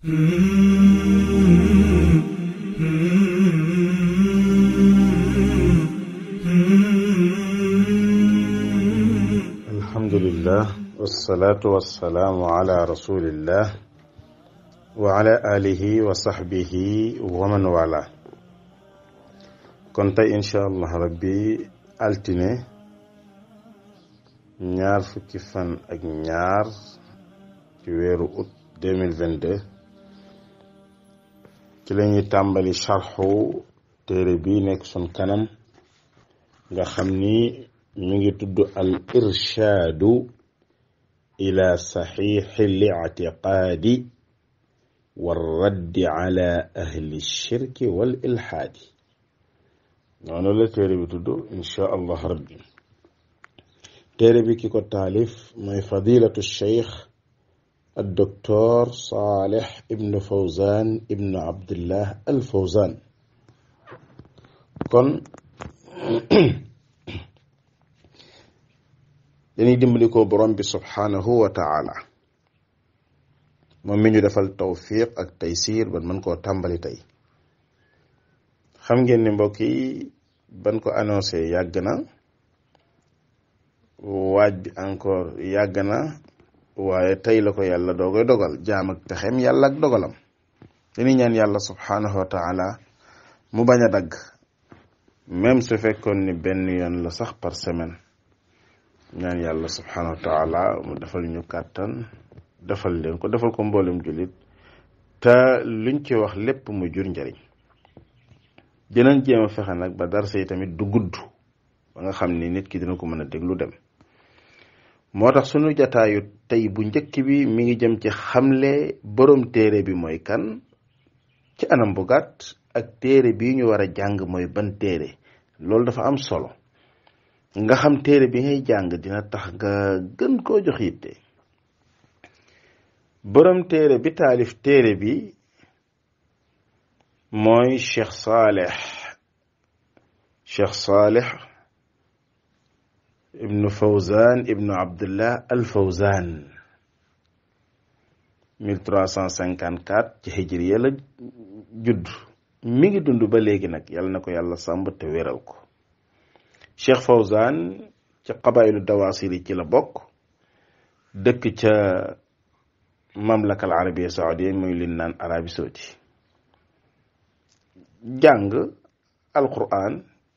alhamdulillah wassalatu wassalaamu ala rasulillah wa ala alihi wa sahbihi wa man wala. kon tey incha allah rabbi altine ñaar fukki fan ak ñaar ci weeru août 2022 ci la ñuy tàmbali sharxu téere bi nekk sun kanam nga xam ni mi ngi tudd al irshaadu ila saxiixi li'tiqaadi wa raddi ala ahli shirki wal ilhaadi. noonu la téere bi tudd incha allah rabbi. téere bi ki ko taalif mooy fadilatu cheikh al docteur Salih ibnu Fawzan ibnu Abdullah al Fawzan. kon dañuy dimbali ko borom bi subhanahu wa ta'ala moom mi ñu defal tawfiq ak taysir ban mën koo tàmbali tey. xam ngeen ni mbokk yi ban ko annoncé yàgg na, waaj bi encore yàgg na, waaye tey la ko yàlla doogoy dogal. jaam ak texem yàlla ak dogalam. dañuy ñaan yàlla subhanahu wa ta'ala mu bañ a dagg, même su fekkoon ni benn yoon la sax par semaine. ñaan yàlla subhanahu wa ta'ala mu defal ñu kàttan, defal leen ko, defal ko mboolem jullit, te luñ ci wax lépp mu jur njariñ. dinañ jéem a fexe nag ba darse yi tamit du gudd ba nga xam ni nit ki dina ko mën a déglu dem. moo tax sunu jataayu tey bu njëkk bi mi ngi jëm ci xamle borom téere bi mooy kan ci anam bu gàtt, ak téere bi ñu war a jàng mooy ban téere. loolu dafa am solo. nga xam téere bi ngay jàng dina tax nga gën koo jox yitte. borom téere bi taalif téere bi mooy Cheikh Salih ibnu Fawzan ibnu Abdullah al Fawzan 1354 ci hijriya la judd. mi ngi dund ba léegi nag, yàlla na ko yàlla sàmb te wéral ko. Cheikh Fawzan ca qabaailu dawaasiri ci la bokk, dëkk ca mamlaka al arabiya saudiya muy lin naan Arabie Saoudi. jàng alquran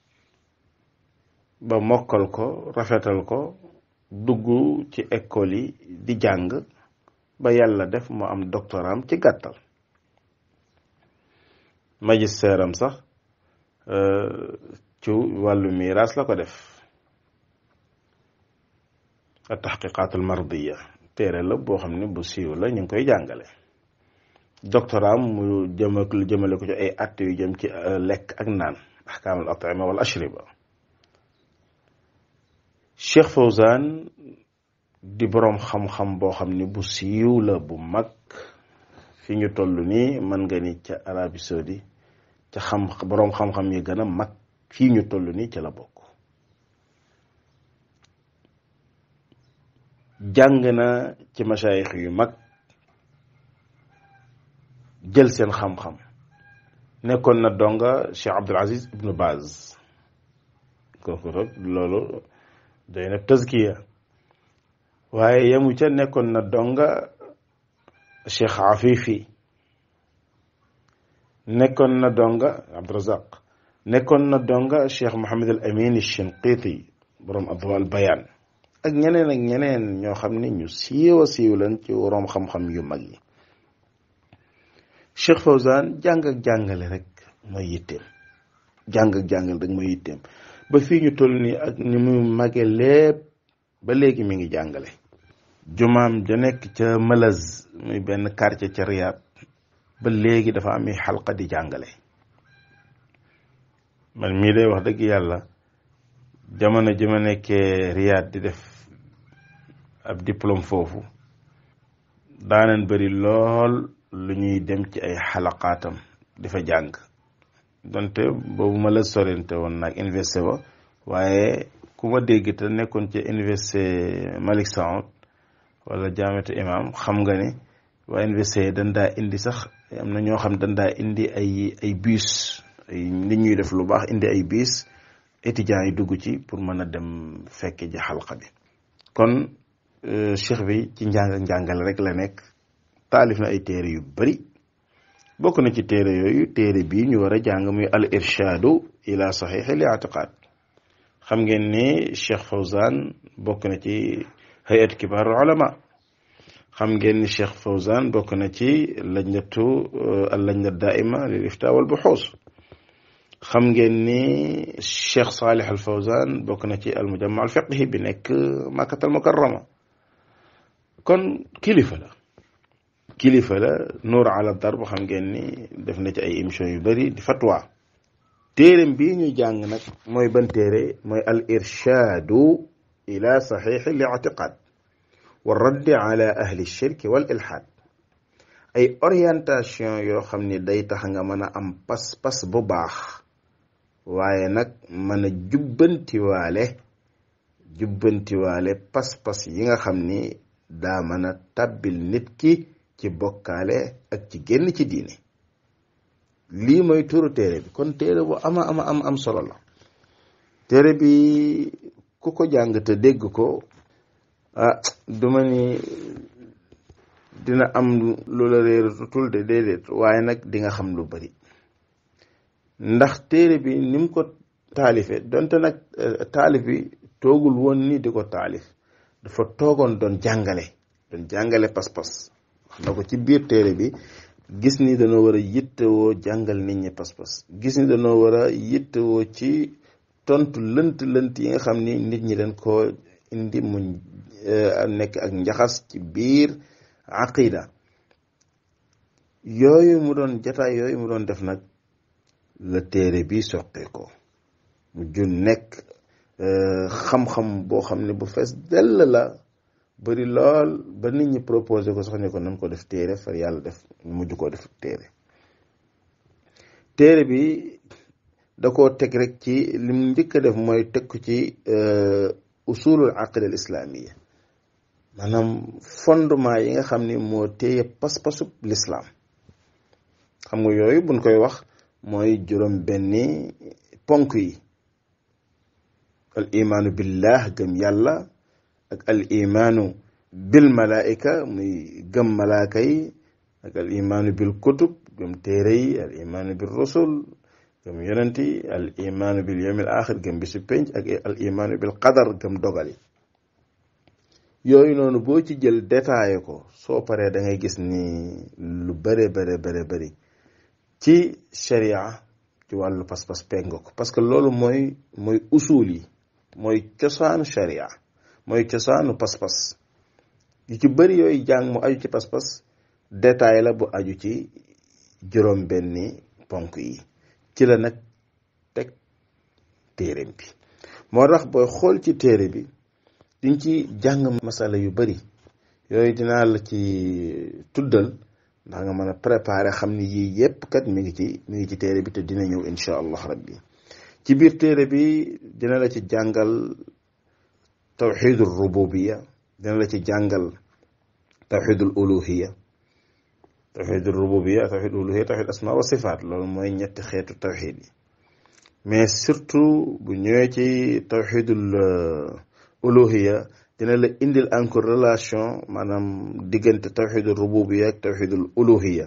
ba mokkal ko, rafetal ko, dugg ci école yi di jàng ba yàlla def mu am doctorat ci gàttal. magistère am sax ci wàllu miraas la ko def. at tahqiqat al mardiya téere la boo xam ne bu siiw la, ñu ngi koy jàngale. doctorat mu jëmale ko ci ay att yu jëm ci lekk ak naan, ahkaam al at'ima wal ashriba. Cheikh Fawzan di boroom xam-xam boo xam ne bu siiw la, bu mag. fi ñu toll nii mën nga ni ca Arabie Saoudi ca boroom xam-xam yi gën a mag fii ñu toll nii ca la bokk. jàng na ci masaayix yu mag, jël seen xam-xam. nekkoon na donga Cheikh Abdul Aziz ibnu Baz. kooku rek loolu day na tazkiya. waaye yemu ca, nekkoon na donga Cheikh Afifi, nekkoon na donga Abdurazaq, nekkoon na donga Cheikh Mohammed al Amin Shinqiti borom Adwa al Bayan, ak ñeneen ak ñeneen ñoo xam ne ñu siiw a siiw lañ ci woroom xam-xam yu mag yi. Cheikh Fawzan jàng ak jàngale rek mooy yitteem. jàng ak jàngale rek mooy yitteem ba fii ñu toll nii ak ni mu màggee lépp ba léegi mi ngi jàngale. jumaam ja nekk ca Malaz muy benn quartier ca Riyad ba léegi dafa am xalqa di jàngale. man mii day wax dëgg yàlla jamono ji ma nekkee Riyad di def ab diplôme foofu daanan bëri lool lu ñuy dem ci ay xalaqaatam di fa jàng. donte boobu ma la sorente woon nag université ba, waaye ku ma dégg te nekkoon ci université Malik Saoud wala jaamatu imam xam nga ni waa université dañ daa indi sax am na ñoo xam dañ daa indi ay bus ay nit ñuy def lu baax indi ay bus étudiants yi dugg ci pour mën a dem fekke ji xalqa bi. kon cheikh bi ci njàngale rek la nekk, taalif na ay téere yu bari. bokk na ci téere yooyu téere bii ñu war a jàng muy al irshaadu ila saxiix al i'tiqaad. xam ngeen ni Cheikh Fawzan bokk na ci hayat kibaar ulama, xam ngeen ni Cheikh Fawzan bokk na ci lajna daaima lil iftaa wal buxuus, xam ngeen ni Cheikh Salih al Fawzan bokk na ci al mujamma al fiqhi bi nekk Makkatal Mukarrama. kon kilifa la nuur ala darb, xam ngeen ni def na ci ay émission yu bari di fatwa. téereem bii ñuy jàng nag mooy ban téere? mooy al irshaadu ila saxiix al i'tiqaad wa raddi ala ahli shirki wal ilhaad. ay orientation yoo xam ni day tax nga mën a am pas-pas bu baax, waaye nag mën a jubbantiwaale pas-pas yi nga xam ni daa mën a tàbbil nit ki ci bokkaale ak ci génn ci diine. lii mooy turu téere bi. kon téere bu am solo la. téere bi ku ko jàng te dégg ko duma ni dina am lu la réeratul de déedéet, waaye nag di nga xam lu bari. ndax téere bi ni mu ko taalife, donte nag taalif bi toogul woon ni di ko taalif, dafa toogoon doon jàngale pas-pas. wax na ko ci biir téere bi, gis ni dañoo war a yittewoo jàngal nit ñi pas-pas, gis ni dañoo war a yittewoo ci tontu lënt yi nga xam ni nit ñi dañ koo indi mu nekk ak njaxas ci biir aqida. yooyu mu doon def nag la téere bi soqee ko mu jun nekk xam-xam boo xam ne bu fees dell la, bari lool ba nit ñi proposé ko sax ne ko nan ko def téere, far yàlla def mujj koo def téere bi da koo teg rek ci lim njëkk a def mooy teg ko ci usulul aqida al islamiyya, maanaam fondement yi nga xam ni moo téye pas-pasub l'islam. xam nga yooyu buñ koy wax mooy juróom benni ponk yi: al imaanu billah, gëm yàlla, ak al imaanu bil malaika, muy gëm malaaka yi, ak al imaanu bil kutub, gëm téere yi, al imaanu bil rusul, gëm yonent yi, al imaanu bil yawmil axir, gëm bisu penc, ak al imaanu bil qadar, gëm dogal yi. yooyu noonu boo ci jël détaillé ko, soo paree da ngay gis ni lu bare ci sharia ci wàllu pas-pas peeg nga ko, parce que loolu mooy usul yi, mooy cosaanu sharia, mooy cosaanu pas-pas. yu ci bëri yooyu jàng mu aju ci pas-pas, détail la bu aju ci juróom benni ponk yi. ci la nag teg téere bi. moo tax booy xool ci téere bi diñ ci jàng masala yu bëri, yooyu dinaa la ci tuddal ndax nga mën a préparer xam ni yii yépp kat mi ngi ci téere bi te dina ñëw insha allah rabbi. ci biir téere bi dina la ci jàngal tawxidul rububiya, dina la ci jàngal tawxidul uluhiya, tawxidul rububiya, tawxidul uluhiya, tawxid asma wa sifaat. loolu mooy ñetti xeetu tawxid yi. mais surtout bu ñëwee ci tawxidul uluhiya dina la indil encore relation, maanaam diggante tawxidul rububiya ak tawxidul uluhiya.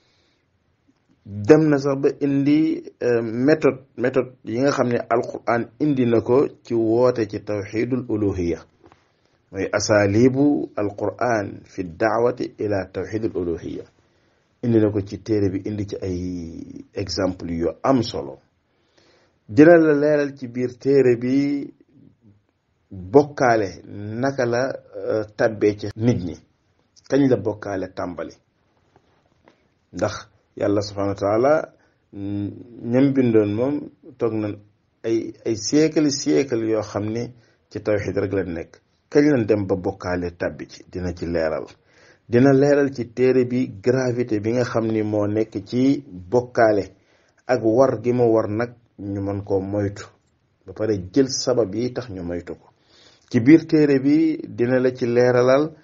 dem na sax ba indi méthode yi nga xam ne alquran indi na ko ci woote ci tawxidul uluhiya, mooy asalibu alquran fi daawati ila tawxidul uluhiya. indi na ko ci téere bi, indi ci ay exemple yu am solo. dina la leeral ci biir téere bi bokkaale naka la tabbee ci nit ñi, kañ la bokkaale tàmbali. ndax yàlla subhanahu wa taala ñam bindoon moom toog na ay siècle yoo xam ne ci tawxid rek la nekk. kañ lañ dem ba bokkaale tabbi ci, dina ci leeral. dina leeral ci téere bi gravité bi nga xam ni moo nekk ci bokkaale ak war gi mu war nag ñu mën koo moytu, ba pare jël sabab yi tax ñu moytu ko. ci biir téere bi dina la ci leeralal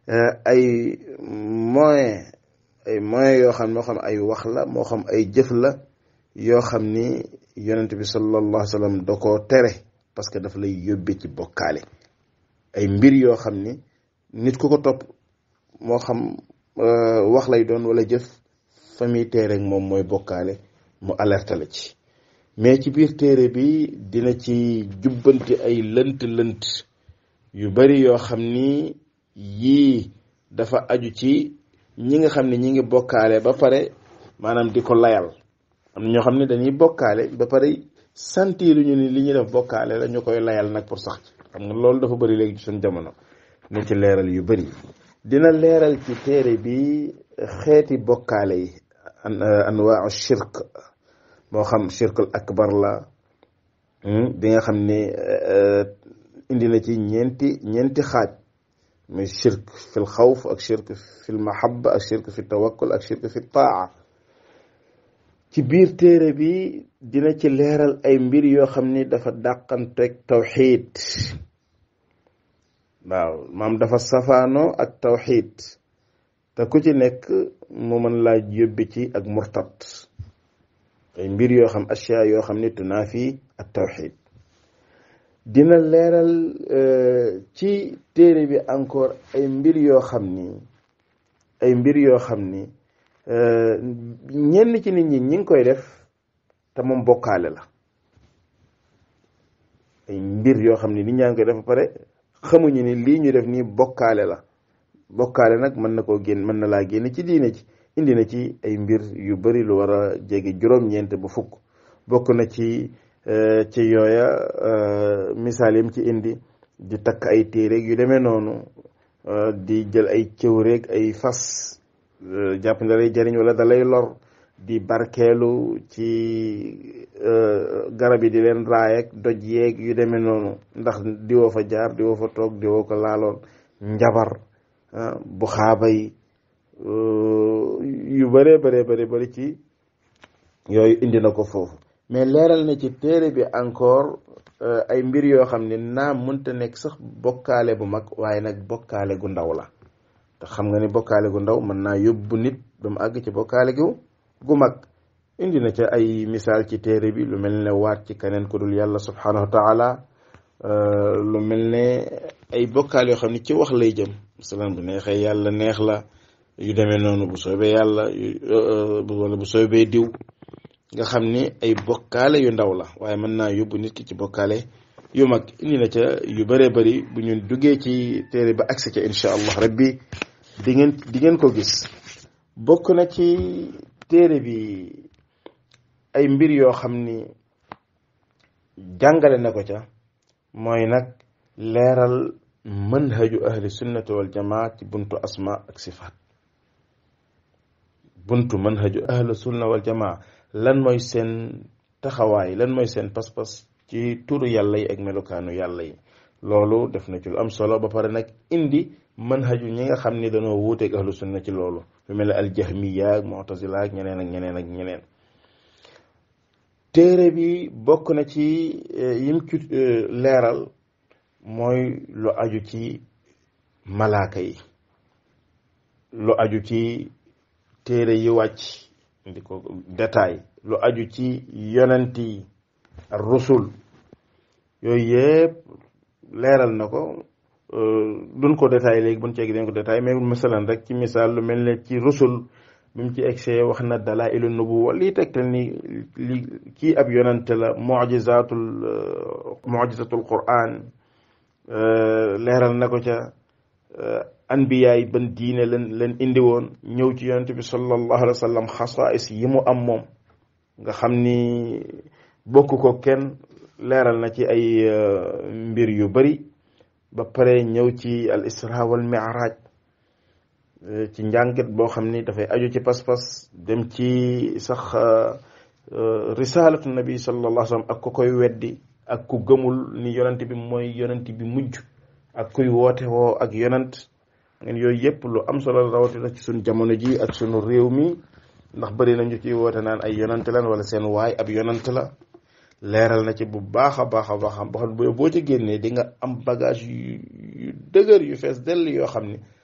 ay moyen yoo xam moo xam ay wax la moo xam ay jëf la yoo xam ni yonent bi sallallahu alayhi wa sallam da koo tere parce que dafa lay yóbbe ci bokkaale ay mbir yoo xam ni nit ku ko topp moo xam wax lay doon wala jëf fa muy teere moom mooy bokkaale mu alerte la ci mais ci biir téere bi dina ci jubbanti ay lënt yu bari yoo xam ni yii dafa aju ci ñi nga xam ne ñi ngi bokkaale ba pare maanaam di ko layal am na ñoo xam ne dañuy bokkaale ba pare sentiruñu ni li ñuy def bokkaale la ñu koy layal nag pour sax xam nga loolu dafa bari léegi ci suñu jamono na ci leeral yu bari dina leeral ci téere bi xeeti bokkaale yi anwaa'u shirk moo xam shirkul akbar la bi nga xam ne indi na ci ñeenti xaaj muy shirk fil xawf ak shirk fil mahabba ak shirk fi tawakkul ak shirk fi taa ci biir téere bi dina ci leeral ay mbir yoo xam ni dafa dàqanteeg tawxiid waaw maam dafa safaanoo ak tawxiid te ku ci nekk mu mën laa yóbbi ci ak murtad ay mbir yoo xam ashyaa yoo xam ni tunaafi ak tawxiid dina leeral ci téere bi encore ay mbir yoo xam ni ñenn ci nit ñi ngi koy def te moom bokkaale la ay mbir yoo xam ni nit ñaa ngi koy def ba pare xamuñu ni lii ñu def nii bokkaale la bokkaale nag mën na laa génn ci diine ci indi na ci ay mbir yu bari lu war a jege juróom-ñeent ba fukk bokk na ci yooya misaal yim ci indi di takk ay téereeg yu demee noonu di jël ay cëwreeg ay fas jàpp ne da lay jariñ wala da lay lor di barkeelu ci garab yi di leen raayeeg doj yeeg yu demee noonu ndax diwoo fa jaar diwoo fa toog diwoo ko laaloon njabar bu xaabay yu bari ci yooyu indi na ko foofu mais leeral na ci téere bi encore ay mbir yoo xam ne naam mënta nekk sax bokkaale bu mag waaye nag bokkaale gu ndaw la te xam nga ni bokkaale gu ndaw mën naa yóbbu nit ba mu àgg ci bokkaale gu mag indi na ca ay misaal ci téere bi lu mel ne waat ci keneen ku dul yàlla subhanahu wa taala lu mel ne ay bokkaal yoo xam ne ci wax lay jëm masalan bu neexee yàlla neex la yu demee noonu bu soobee yàlla wala bu soobee diw nga xam ni ay bokkaale yu ndaw la waaye mën naa yóbbu nit ki ci bokkaale yu mag indi na ca yu bëree bëri bu ñu duggee ci téere ba agsi ca insha allah rabbi di ngeen ko gis bokk na ci téere bi ay mbir yoo xam ni jàngale na ko ca mooy nag leeral manhaju ahli sunnati wal jamaa ci buntu asma ak sifaat buntu manhaju ahli sunna wal jamaa lan mooy seen taxawaay lan mooy seen pas-pas ci turu yàlla yi ak melokaanu yàlla yi loolu def na ci lu am solo ba pare nag indi manhaju ñi nga xam ni dañoo wuuteeg ahlu sunna ci loolu lu mel ne aljahmiya ak mu'tazila ak ñeneen téere bi bokk na ci yim ci leeral mooy lu aju ci malaaka yi lu aju ci téere yi wàcc ndi ko détail lu aju ci yonent yi ar-rusul yooyu yëpp leeral na ko duñ ko détail léegi buñ ceegi dañ ko détail mais masalan rek ci misaal lu mel ne ci rusul bi mu ci egsee wax na dalailu nubuwa lii tegtal ni li kii ab yonante la mu'jizatul Qur'an leeral na ko ca anbiya yi ban diine leen indi woon ñëw ci yonante bi sallallahu alayhi wa sallam xasaais yi mu am moom nga xam ni bokk ko kenn leeral na ci ay mbir yu bari ba pare ñëw ci al isra wal mi'raj ci njàngat boo xam ni dafay aju ci pas-pas dem ci sax risalatu nabi sallallahu alayhi wa sallam ak ku koy weddi ak ku gëmul ni yonent bi mooy yonent bi mujj ak kuy woote woo ak yonent ngeen yooyu yëpp lu am solo rawatina ci suñ jamono ji ak sunu réew mi ndax bëri nañu ci woote naan ay yonent lan wala seen waay ab yonent la leeral na ci bu baax a baax boo xam boo ci génnee di nga am bagage yu dëgër yu fees dell yoo xam ni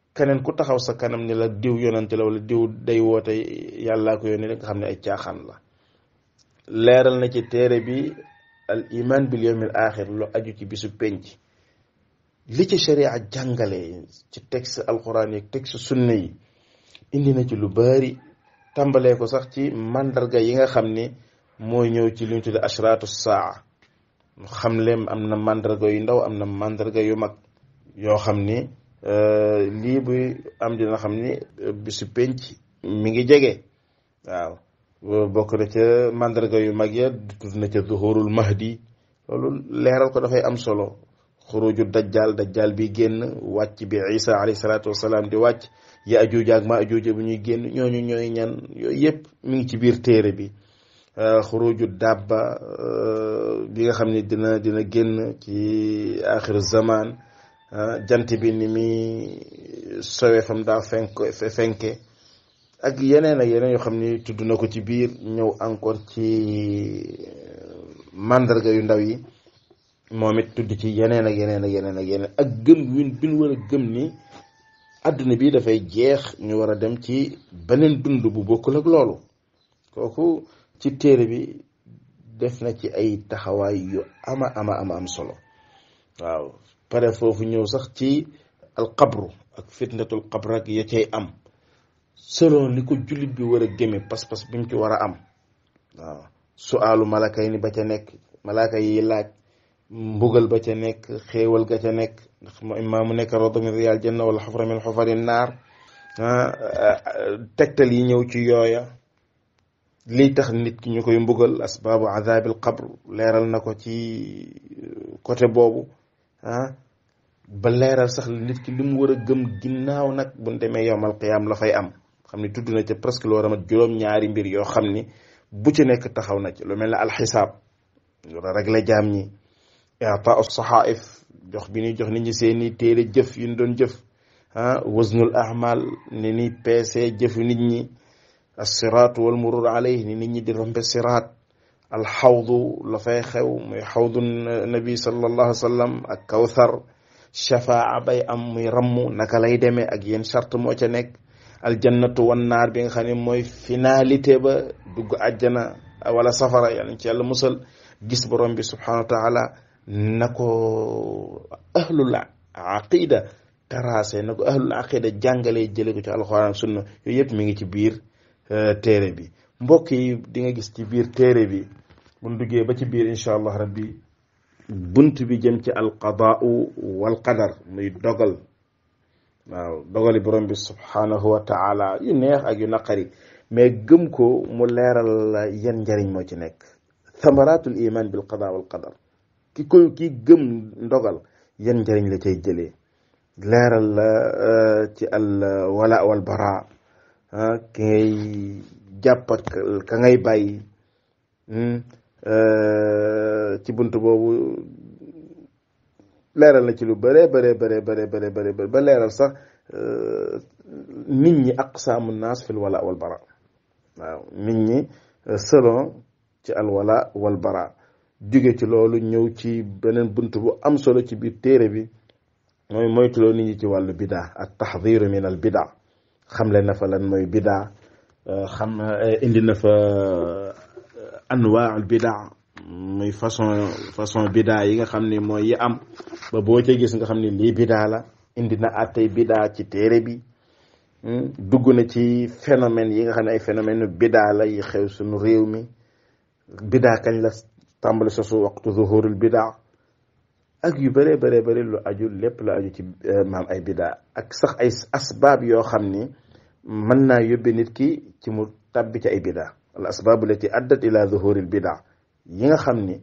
keneen ku taxaw sa kanam ni la diw yonante la wala diw day woote yàllaa ko yónni nga xam ne ay caaxaan la. leeral na ci téere bi al iman bil yawmil axir lu aju ci bisu penc li ci sharia jàngale ci texte alquran yi texte sunna yi indi na ci lu bari, tàmbalee ko sax ci mandarga yi nga xam ni mooy ñëw ci li ñu tudde ashratu saa. xam leen am na mandarga yu ndaw am na mandarga yu mag yoo xam ni lii buy am dina xam ni bisu penc mi ngi jege. waaw bokk na ca mandarga yu mag ya tudd na ca zuhurul mahdi, loolu leeral ko dafay am solo. xuruju dajjal bi génn, wàcc bi isa alayhi salaatu wasalaam di wàcc, ya ajuuj ak ma ajuuj bu ñuy génn, ñooñu ñooy ñan, yooyu yëpp mi ngi ci biir téere bi. xuruju dabba bi nga xam ne dina génn ci axiru zaman, jant bi ni mi sowe fam daa fenke ak yeneen yoo xam ni tudd na ko ci biir. ñëw encore ci mandarga yu ndaw yi moom it tudd ci yeneen ak gëm bin war a gëm ni àdduna bi dafay jeex, ñu war a dem ci beneen dund bu bokkul ak loolu. kooku ci téere bi def na ci ay taxawaay yu am solo. waaw pare foofu ñëw sax ci alqabru ak fitnatul qabr ak ya cay am selon li ko jullit bi war a gémme pas-pas bi mu ci war a am. waaw suaalu malaka yi ni ba ca nekk, malaka yi laaj, mbugal ba ca nekk, xéewal ga ca nekk, ndax imma mu nekk rawda min riyaal janna wala xufra min xufari naar. tegtal yi ñëw ci yooya, lii tax nit ki ñu koy mbugal, asbaabu azaabil qabr leeral na ko ci côté boobu. ba leeral sax nit ki li mu war a gëm ginnaaw nag bu ñu demee yowmal qiyaam la fay am. xam ni tudd na ca presque loo ramat juróom-ñaari mbir yoo xam ni bu ci nekk taxaw na ci lu mel ne alxisaab, war a régler jaam ñi, i'taa'u saxaa'if, jox bi ñuy jox nit ñi seeni téere jëf yu ñu doon jëf, waznul ahmal ni ni peese jëfu nit ñi, as-siraat wal murur alayhi ni nit ñi di rombe siraat, alxawdu la fay xew muy xawdu nabi sallallahu alayhi wa sallam ak kawthar, shafaa bay am muy rammu naka lay demee ak yéen charte moo ca nekk, aljannatu wan naar bi nga xam ne mooy finalité ba dugg àjjana wala safara, yàlla ci yàlla musal, gis borom bi subhanahu wa taala na ko ahlul aqida tracé, na ko ahlul aqida jàngalee jële ko ci alxuraan sunna. yooyu yëpp mi ngi ci biir téere bi. mbokk yi di nga gis ci biir téere bi buñ duggee ba ci biir incha allah rabbi bunt bi jëm ci alqadaau wal qadar, muy dogal. waaw dogali borom bi subhanahu wa taala yu neex ak yu naqari, mais gëm ko mu leeral la yan njariñ moo ci nekk. thamaratul iman bil qada wal qadar, ki gëm ndogal yan njariñ la cay jëlee, leeral la ci al wala wal bara, ki ngay jàpp ak ka ngay bàyyi. ci bunt boobu leeral na ci lu bare ba leeral sax nit ñi aqsaamu naas fil wala wal bara. waaw nit ñi selon ci al wala wal bara. jóge ci loolu ñëw ci beneen bunt bu am solo ci biir téere bi, mooy moytuloo nit ñi ci wàllu bidaa, at taxdiru min al bidaa. xamle na fa lan mooy bidaa, indi na fa anwaa al bidaa, muy façon bidaa yi nga xam ne mooy yi am, ba boo ca gis nga xam ne lii bidaa la. indi na àttey bidaa ci téere bi. dugg na ci phénomène yi nga xam ne ay phénomène bidaa la yi xew suñu réew mi. bidaa kañ la tàmbali sosu, waxtu zuhurul bidaa, ak yu bëree bëri lu aju, lépp lu aju ci maam ay bidaa, ak sax ay asbaab yoo xam ni mën naa yóbbe nit ki ci mu tabbi ci ay bidaa. al asbaabu lati addat ila zuhuril bidaa, yi nga xam ni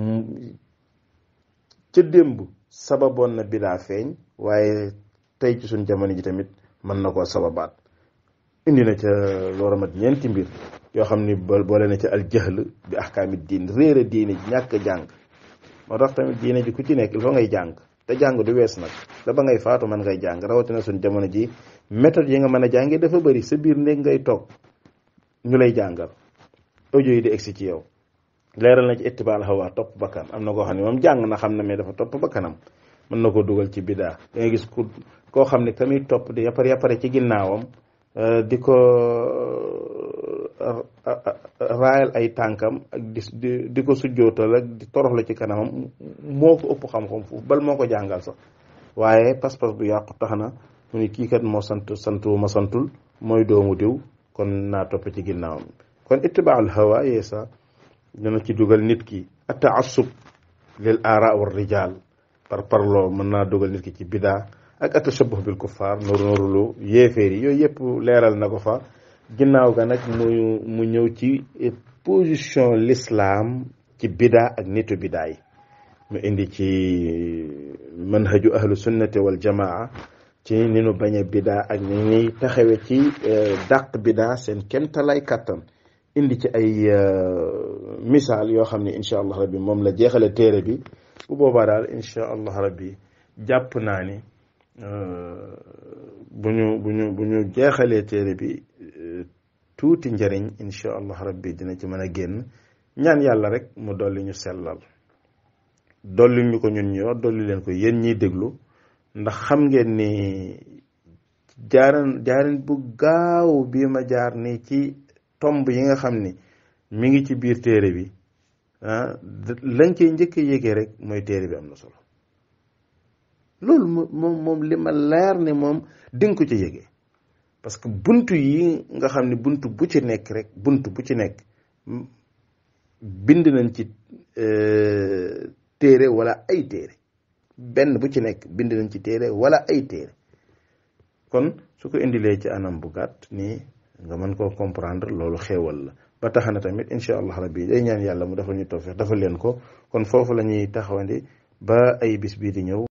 ca démb sababoon na bidaa feeñ, waaye tey ci suñ jamono ji tamit mën na koo sababaat. indi na ca loo ramat ñeenti mbir yoo xam ni boole na ca al jahl bi ahkaami diin, réere diine ji, ñàkk jàng. moo tax tamit diine ji ku ci nekk il faut ngay jàng, te jàng du wees nag, da ba ngay faatu mën ngay jàng. rawatina suñ jamono ji méthode yi nga mën a jàngee dafa bëri. sa biir néeg ngay toog ñu lay jàngal, audio yi di egsi ci yow. leeral na ci ittibaal hawa, topp bakkan. am na koo xam ne moom jàng na xam na mais dafa topp bakkanam. mën na ko dugal ci bidaa. da nga gis koo xam ne tamit topp di yapare ci ginnaawam di ko raayal ay tànkam ak di ko sujjootal ak di toroxla ci kanamam moo ko ëpp xam-xam foofu bal moo ko jàngal sax waaye pas-pas bu yàqu tax na mu ni kii kat moo santu ma santul mooy doomu diw kon naa topp ci ginnaawam. kon ittibaa'ul hawa yeesa dana ci dugal nit ki at-ta'assub lil aara war rijal parloo mën naa dugal nit ki ci bidaa ak at-tashabbuh bil kuffar nooru yéeféer yi yooyu yëpp leeral na ko fa. ginnaaw ga nag mu ñëw ci position l'islam ci bidaa ak nitu bidaa yi mu indi ci manhaju ahlu sunnati wal jamaa ci ni nu bañ a bidaa ak ni ñuy taxawe ci dàq bidaa seen kemtalay kàttan indi ci ay misaal yoo xam ne incha allah rabbi moom la jeexale téere bi. bu boobaa daal incha allah rabbi jàpp naa ni bu ñu jeexalee téere bi tuuti njëriñ incha allah rabbi dina ci mën a génn. ñaan yàlla rek mu dolli ñu sellal dolli ñu ko ñun ñoo dolli leen ko yéen ñiy déglu ndax xam ngeen ni jaarin bu gaaw bii ma jaar ni ci tomb yi nga xam ni mi ngi ci biir téere bi lañ koy njëkk a yégee rek mooy téere bi am na solo. loolu moom li ma leer ne moom dinga ko ci yégee parce que buntu yi nga xam ne buntu bu ci nekk rek buntu bu ci nekk bind nañ ci téere wala ay téere benn bu ci nekk bind nañ ci téere wala ay téere. kon su ko indilee ci anam bu gàtt nii nga mën koo comprendre loolu xéewal la ba tax na tamit incha allah rabbi day ñaan yàlla mu defal ñu tawfiq defal leen ko. kon foofu la ñuy taxawandi ba ay bis bii di ñëw